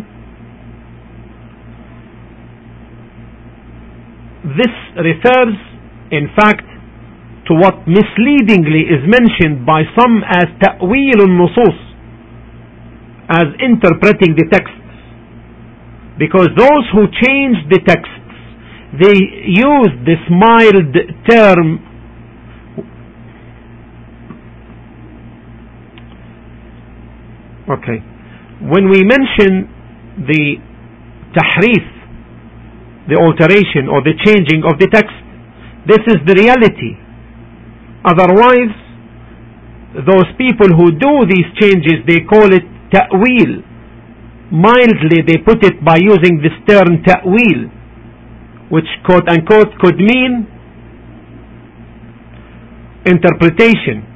this refers in fact to what misleadingly is mentioned by some as تأويل النصوص, as interpreting the texts, because those who change the texts, they use this mild term okay when we mention the tahrif, the alteration or the changing of the text, this is the reality. Otherwise, those people who do these changes, they call it ta'wil. Mildly they put it by using this term ta'wil, which quote unquote could mean interpretation,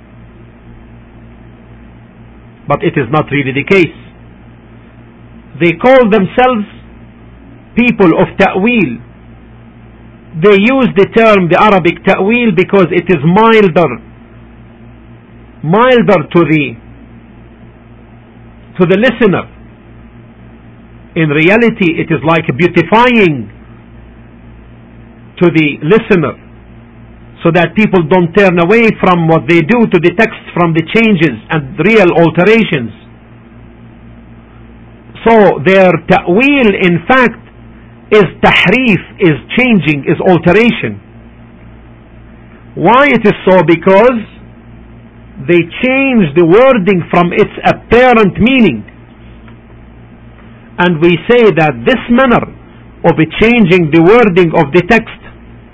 but it is not really the case. They call themselves people of ta'wil. They use the term, the Arabic ta'wil, because it is milder, milder to the to the listener. In reality, it is like beautifying to the listener, so that people don't turn away from what they do to the text, from the changes and real alterations. So their ta'wil in fact is tahrif, is changing, is alteration. Why it is so? Because they change the wording from its apparent meaning. And we say that this manner of changing the wording of the text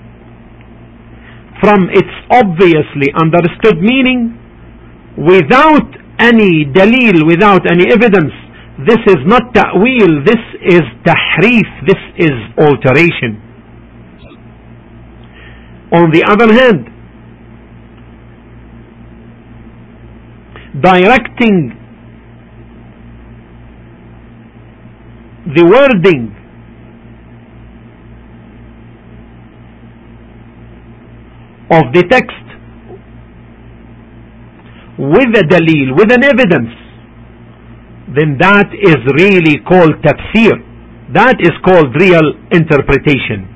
from its obviously understood meaning, without any dalil, without any evidence, this is not ta'wil, this is tahrif, this is alteration. On the other hand, directing the wording of the text with a dalil, with an evidence, then that is really called tafsir. That is called real interpretation.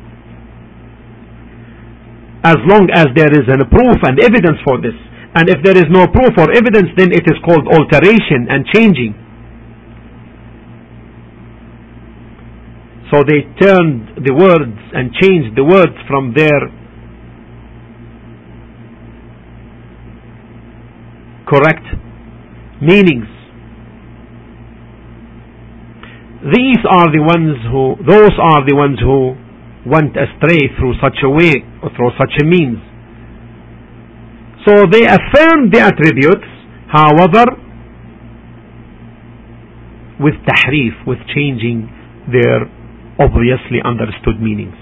As long as there is a proof and evidence for this. And if there is no proof or evidence, then it is called alteration and changing. So they turned the words and changed the words from their correct meanings. These are the ones who, those are the ones who went astray through such a way or through such a means. So they affirmed the attributes, however, with tahrif, with changing their obviously understood meanings.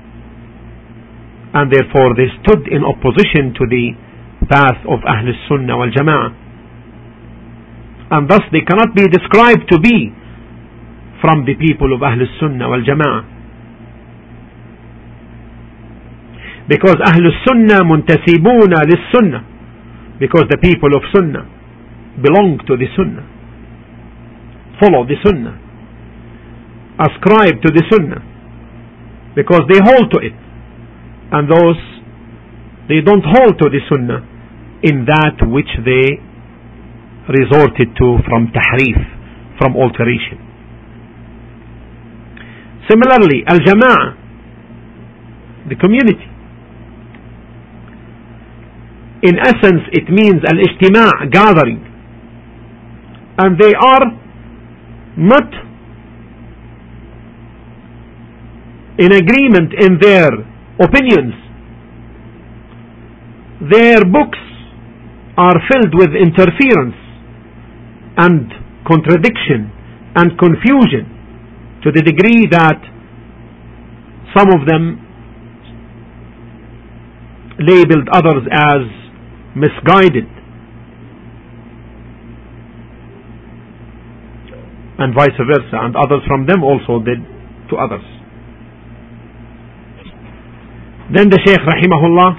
And therefore they stood in opposition to the path of Ahl Sunnah wal Jama'ah. And thus they cannot be described to be from the people of Ahl Sunnah wal Jama'ah. Because Ahl Sunnah muntasibuna lis Sunnah, because the people of Sunnah belong to the Sunnah, follow the Sunnah, ascribe to the Sunnah, because they hold to it. And those, they don't hold to the Sunnah in that which they resorted to from tahrif, from alteration. Similarly, Al-Jama'ah, the community, in essence it means Al-Ijtima', gathering. And they are not in agreement in their opinions. Their books are filled with interference and contradiction and confusion, to the degree that some of them labeled others as misguided, and vice versa, and others from them also did to others. Then the Shaykh rahimahullah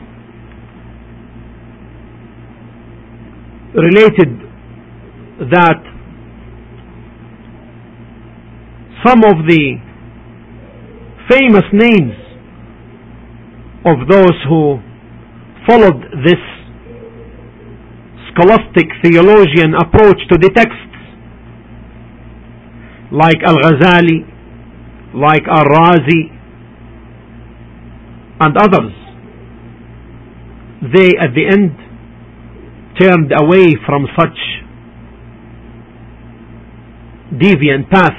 related that some of the famous names of those who followed this scholastic theologian approach to the texts, like Al-Ghazali, like Al-Razi and others, they at the end turned away from such deviant path.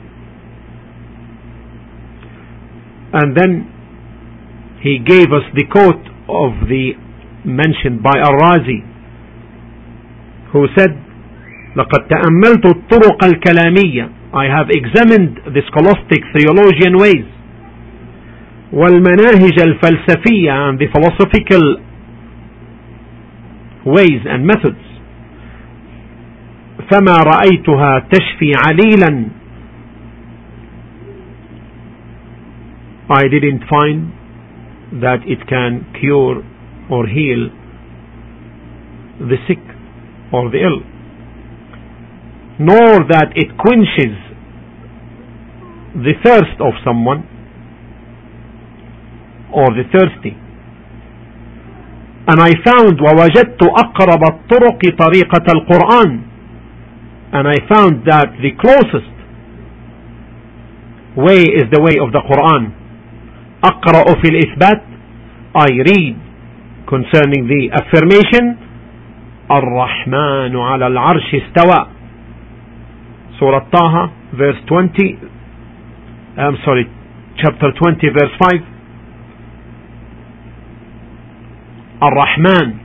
And then he gave us the quote of the mentioned by Al-Razi, who said, لقد تأملت الطرق الكلامية, I have examined the scholastic theologian ways, والمناهج الفلسفية, and the philosophical ways and methods, فما رأيتها تشفي عليلا, I didn't find that it can cure or heal the sick or the ill, nor that it quenches the thirst of someone or the thirsty. And I found ووجدت أقرب الطرق طريقة القرآن, and I found that the closest way is the way of the Quran. أقرأ في الإثبات, I read concerning the affirmation, الرحمن على العرش استوى, Surah Taha verse twenty, I'm sorry, chapter twenty verse five. Ar-Rahman,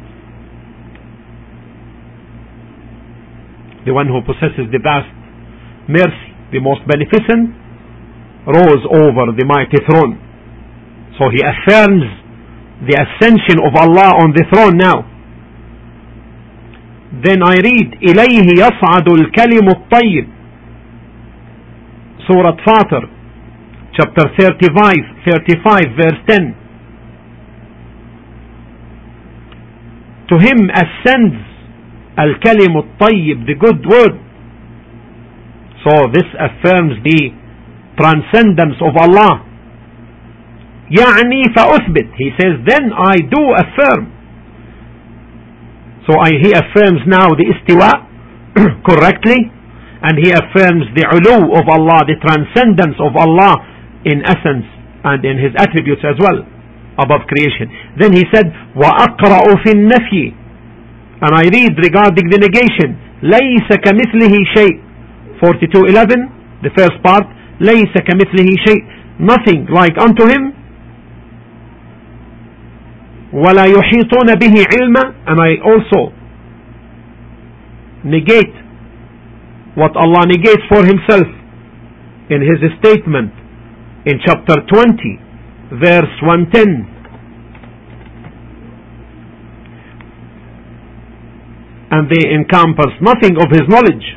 the one who possesses the vast mercy, the most beneficent, rose over the mighty throne. So he affirms the ascension of Allah on the throne now. Then I read, إليه يصعد الكلم الطيب, Surah Fatir, chapter thirty-five, thirty-five verse ten. To him ascends al-kalim al-tayyib, the good word. So this affirms the transcendence of Allah. يعني فأثبت, he says, then I do affirm. So I, he affirms now the istiwa correctly, and he affirms the ulu of Allah, the transcendence of Allah in essence and in his attributes as well, above creation. Then he said, وَأَقْرَأُ فِي النَّفْيِ, and I read regarding the negation, لَيْسَ كَمِثْلِهِ شَيْء, forty-two eleven, the first part, لَيْسَ كَمِثْلِهِ شَيْء, nothing like unto him, وَلَا يُحِيطُونَ بِهِ عِلْمًا, and I also negate what Allah negates for himself in his statement in chapter twenty verse one ten. And they encompass nothing of his knowledge.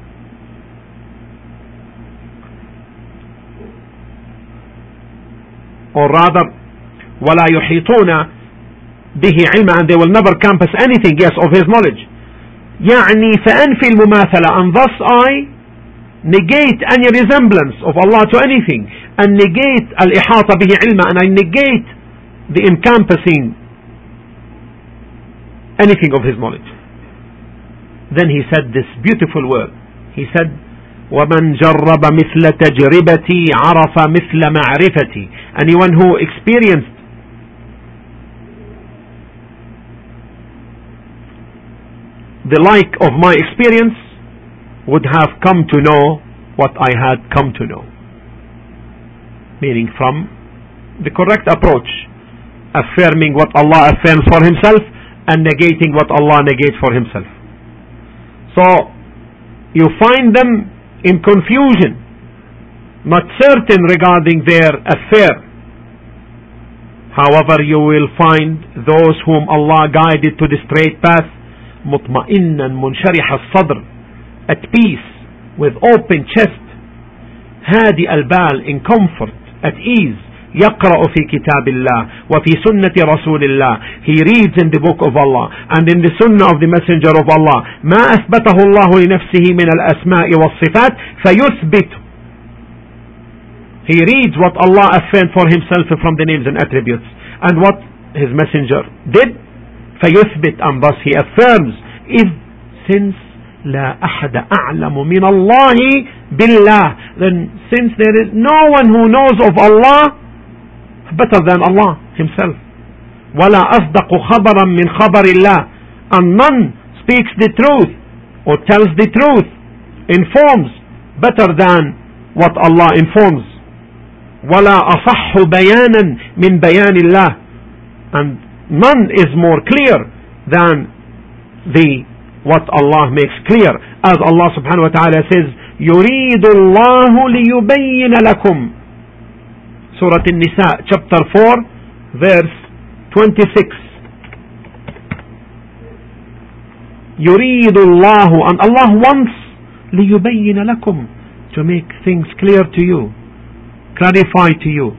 Or rather, وَلَا يُحِيطُونَ به علما, and they will never compass anything, yes, of his knowledge. يعني فأنفي المماثلة, and thus I negate any resemblance of Allah to anything, and negate al-ihata bihi ilma, and I negate the encompassing anything of his knowledge. Then he said this beautiful word. He said, وَمَنْ جَرَّبَ مِثْلَ تَجْرِبَتِي عَرَفَ مِثْلَ مَعْرِفَتِي, anyone who experienced the like of my experience would have come to know what I had come to know. Meaning from the correct approach, affirming what Allah affirms for himself and negating what Allah negates for himself. So you find them in confusion, not certain regarding their affair. However, you will find those whom Allah guided to the straight path, مطمئنا منشرح الصدر, at peace, with open chest, هادئ البال, in comfort, at ease. يقرأ في كتاب الله وفي سنة رسول الله. He reads in the book of Allah and in the sunnah of the messenger of Allah ما أثبته الله لنفسه من الأسماء والصفات فيثبت. He reads what Allah affirmed for himself from the names and attributes, and what his messenger did, فيثبت, and thus he affirms. If since لا أحد أعلم من الله بالله, then since there is no one who knows of Allah better than Allah himself, ولا أصدق خبرا من خبر الله, and none speaks the truth or tells the truth, informs better than what Allah informs, ولا أصح بيانا من بيان الله, and none is more clear than the what Allah makes clear, as Allah subhanahu wa ta'ala says, يريد الله ليبين لكم. Surah An-Nisa, chapter four, verse twenty-six. يريد الله, and Allah wants ليبين لكم, to make things clear to you, clarify to you,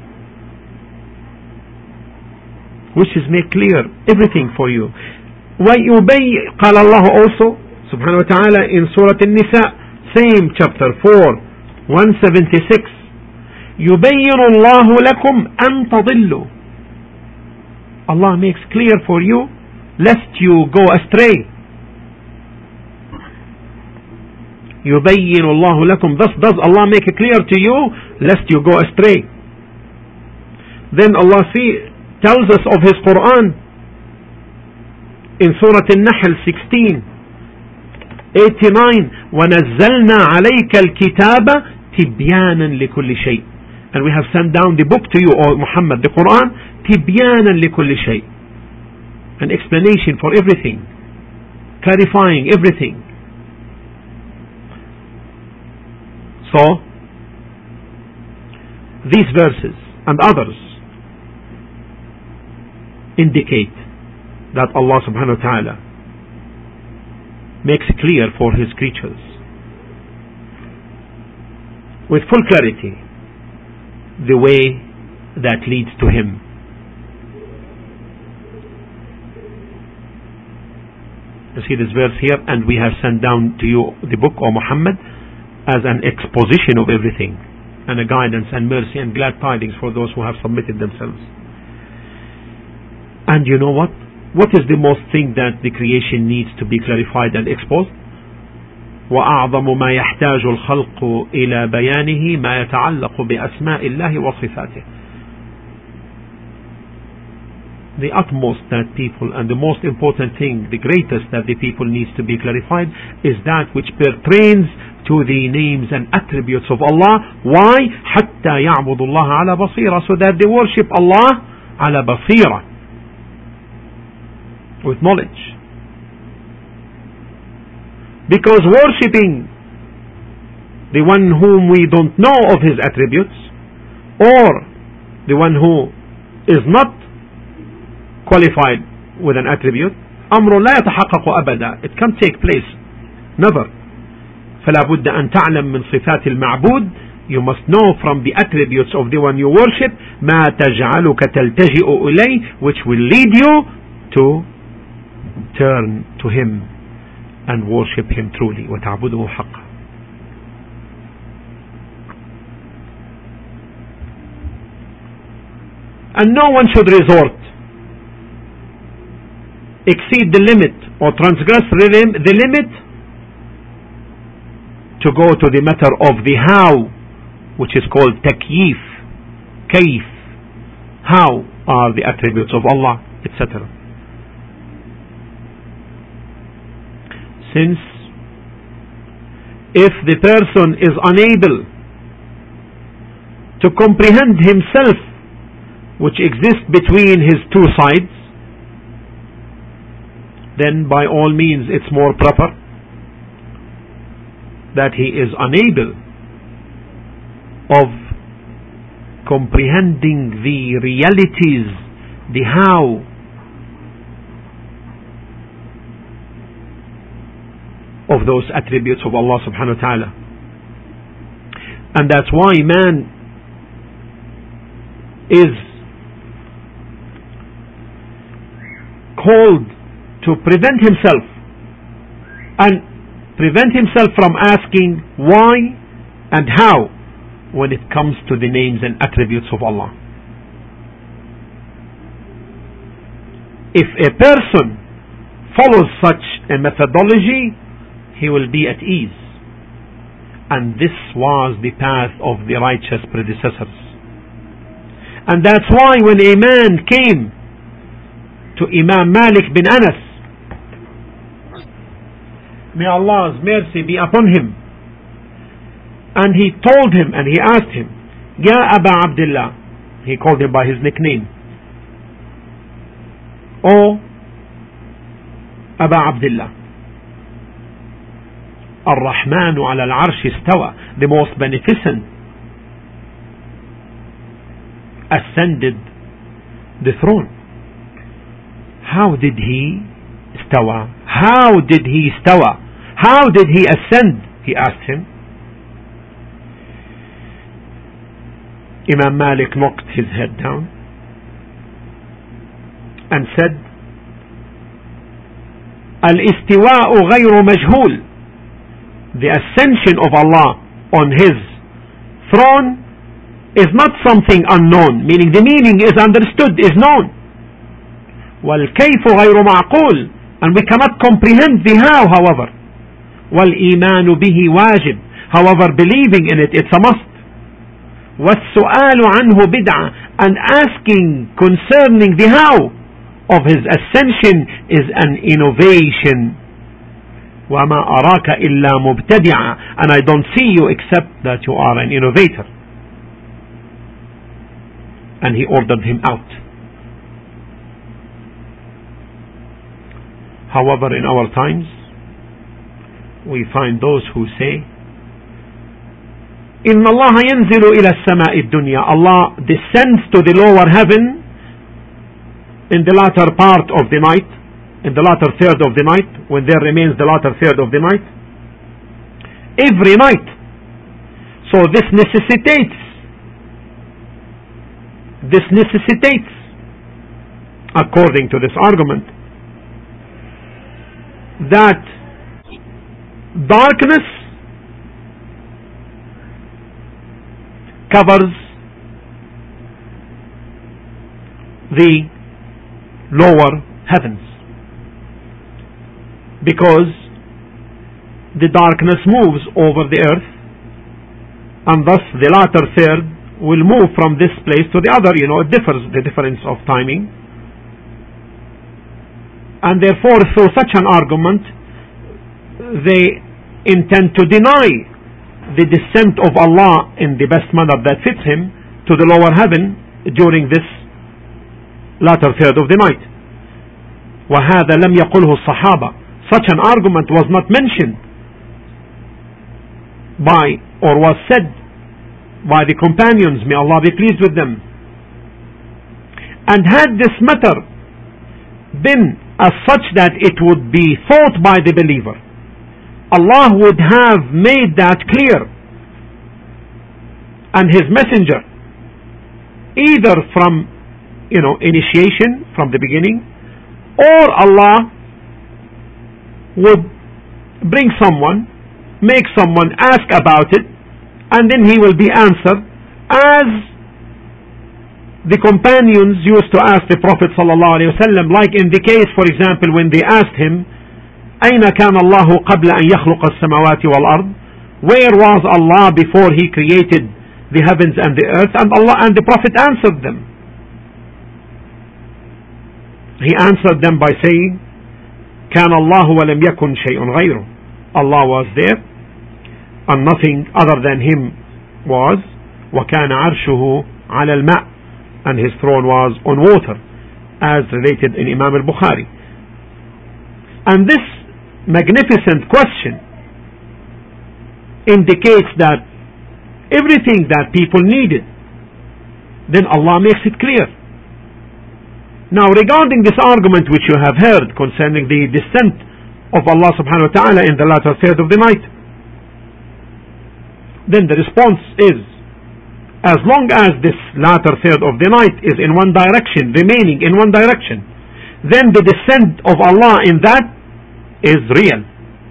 which is make clear everything for you. ويبين, قال Allah also subhanahu wa ta'ala in Surah An-Nisa, same chapter four, one seventy-six, يبين الله لكم أن تضلوا. Allah makes clear for you lest you go astray. يبين الله لكم, thus does Allah make it clear to you lest you go astray. Then Allah see, tells us of His Quran in Surah An-Nahl sixteen eighty-nine, وَنَزَّلْنَا عَلَيْكَ الْكِتَابَ تِبْيَانًا لِكُلِّ شَيْءٍ, and we have sent down the book to you, O Muhammad, the Quran, تِبْيَانًا لِكُلِّ شَيْءٍ, an explanation for everything, clarifying everything. So these verses and others indicate that Allah subhanahu wa ta'ala makes clear for His creatures with full clarity the way that leads to Him. You see this verse here, and we have sent down to you the book, O Muhammad, as an exposition of everything, and a guidance and mercy and glad tidings for those who have submitted themselves. And you know what? What is the most thing that the creation needs to be clarified and exposed? وأعظم ما يحتاج الخلق إلى بيانه ما يتعلق بأسماء الله وصفاته. The utmost that people, and the most important thing, the greatest that the people needs to be clarified, is that which pertains to the names and attributes of Allah. Why? حتى يعبد الله على بصيرة, so that they worship Allah على بصيرة, with knowledge. Because worshipping the one whom we don't know of his attributes, or the one who is not qualified with an attribute, أمر لا يتحقق أبدا, it can't take place, never. فلا بد أن تعلم من صفات المعبود, you must know from the attributes of the one you worship, ما تجعلك تلتجئ إليه, which will lead you to turn to him and worship him truly, وتعبده حقا. And no one should resort, exceed the limit, or transgress the limit to go to the matter of the how, which is called takyif, kayf, how are the attributes of Allah, et cetera. Since if the person is unable to comprehend himself, which exists between his two sides, then by all means it's more proper that he is unable of comprehending the realities, the how of those attributes of Allah subhanahu wa ta'ala. And that's why man is called to prevent himself and prevent himself from asking why and how when it comes to the names and attributes of Allah. If a person follows such a methodology, he will be at ease. And this was the path of the righteous predecessors. And that's why when a man came to Imam Malik bin Anas, may Allah's mercy be upon him, and he told him and he asked him, Ya Aba Abdullah, he called him by his nickname, O Aba Abdullah, Ar-Rahmanu ala al-Arsh istawa, the most beneficent ascended the throne. How did he istawa? How did he istawa? How did he ascend? He asked him. Imam Malik knocked his head down and said, Al-istiwa'u ghayru majhul. The ascension of Allah on his throne is not something unknown, meaning the meaning is understood, is known. وَالْكَيْفُ غَيْرُ مَعْقُولٍ, and we cannot comprehend the how, however. وَالْإِيمَانُ بِهِ واجب, however believing in it, it's a must. وَالسُّؤَالُ عَنْهُ بِدْعَةٌ, and asking concerning the how of his ascension is an innovation. وَمَا أَرَاكَ إِلَّا مُبْتَدِعًا, and I don't see you except that you are an innovator. And he ordered him out. However, in our times, we find those who say, إِنَّ اللَّهَ يَنْزِلُ إِلَى السَّمَاءِ الدُّنْيَا, Allah descends to the lower heaven in the latter part of the night, in the latter third of the night, when there remains the latter third of the night, every night. So this necessitates, this necessitates, according to this argument, that darkness covers the lower heavens, because the darkness moves over the earth, and thus the latter third will move from this place to the other. You know, it differs, the difference of timing. And therefore, through such an argument, they intend to deny the descent of Allah in the best manner that fits him to the lower heaven during this latter third of the night. وَهَذَا لَمْ يَقُلْهُ الصَّحَابَةِ, such an argument was not mentioned by, or was said by the companions, may Allah be pleased with them. And had this matter been as such that it would be thought by the believer, Allah would have made that clear, and His Messenger, either from, you know, initiation, from the beginning, or Allah would bring someone, make someone ask about it, and then he will be answered, as the companions used to ask the Prophet ﷺ, like in the case, for example, when they asked him, أين كان الله قبل أن يخلق السماوات والأرض, where was Allah before He created the heavens and the earth? And Allah and the Prophet answered them. He answered them by saying, كان الله ولم يكن شيء غيره, Allah was there and nothing other than Him was. وكان عرشه على الماء, and His throne was on water, as related in Imam al-Bukhari. And this magnificent question indicates that everything that people needed, then Allah makes it clear. Now regarding this argument which you have heard concerning the descent of Allah subhanahu wa ta'ala in the latter third of the night, then the response is, as long as this latter third of the night is in one direction, remaining in one direction, then the descent of Allah in that is real.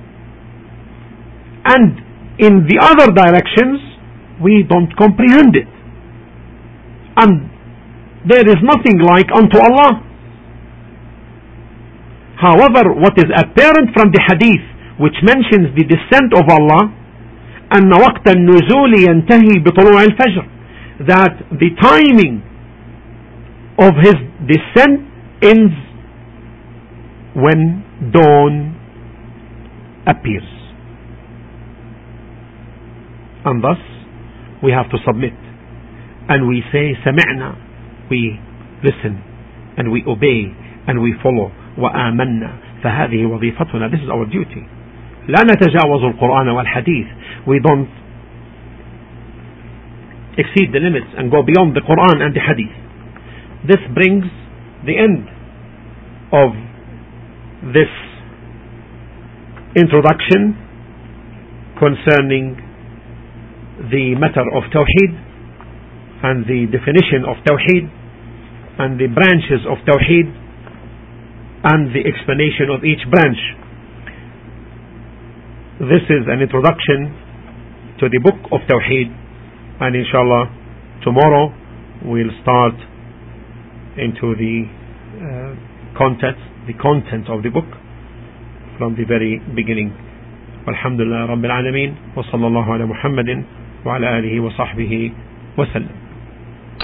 And in the other directions, we don't comprehend it. And there is nothing like unto Allah. However, what is apparent from the hadith which mentions the descent of Allah, أن وقت النزول ينتهي بطلوع الفجر, that the timing of his descent ends when dawn appears. And thus we have to submit and we say سمعنا, we listen and we obey and we follow. وآمنا, فهذه وظيفتنا, this is our duty. لا نتجاوز القرآن والحديث, we don't exceed the limits and go beyond the Quran and the Hadith. This brings the end of this introduction concerning the matter of Tawheed and the definition of Tawheed and the branches of Tawheed and the explanation of each branch. This is an introduction to the book of Tawheed, and inshallah tomorrow we'll start into the uh, content the content of the book from the very beginning. Alhamdulillah Rabbil Alameen, wa sallallahu ala Muhammadin wa ala alihi wa sahbihi wa sallam.